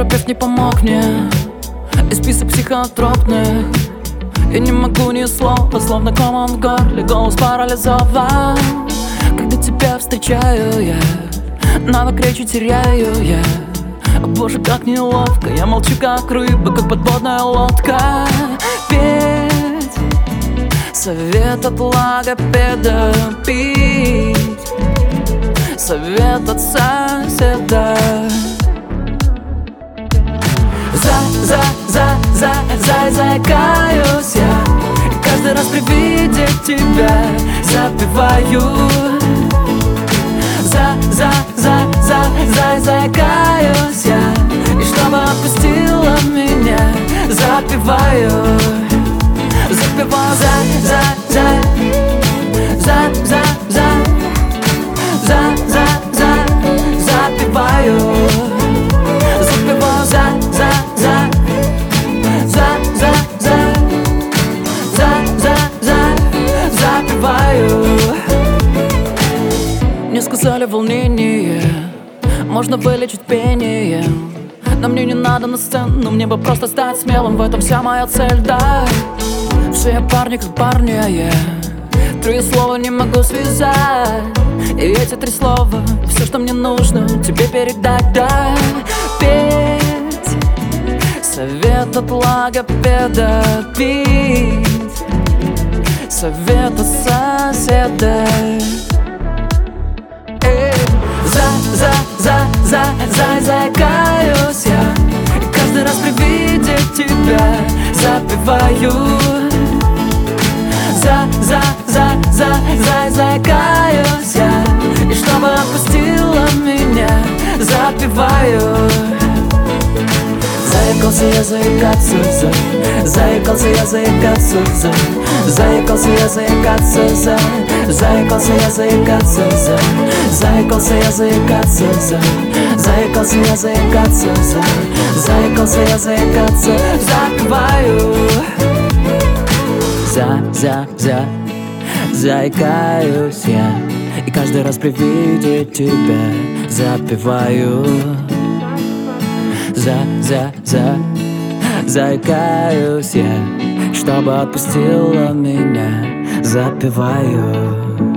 терапевт не помог мне, и список психотропных. Я не могу ни слова, словно ком он в горле, голос парализован. Когда тебя встречаю я, навык речи теряю я. Боже, как неловко, я молчу как рыба, как подводная лодка. Петь совет от логопеда, пить совет от соседа. Заикаюсь я, и каждый раз при виде тебя запеваю. Заикаюсь я, и чтобы отпустила меня, запеваю. Запеваю, запеваю. Мне сказали волнение можно вылечить пением, но мне не надо на сцену, мне бы просто стать смелым, в этом вся моя цель, да. Все я парни как парни, я 3 слова не могу связать, и эти 3 слова все, что мне нужно тебе передать, да. Петь совет от логопеда, пить совет от соседа. Заикаюсь я, и каждый раз при виде тебя запеваю. Заикаюсь я, и чтобы отпустила меня, запеваю. Заикался я заикаться, заикался я заикаться, заикался я заикаться, заикался я заикаться, заикался я заикаться, заикался я заикаться, заикался я заикаться, запеваю. Заикаюсь я, и каждый раз при виде тебя запеваю. Заикаюсь я, чтобы отпустила меня, запеваю.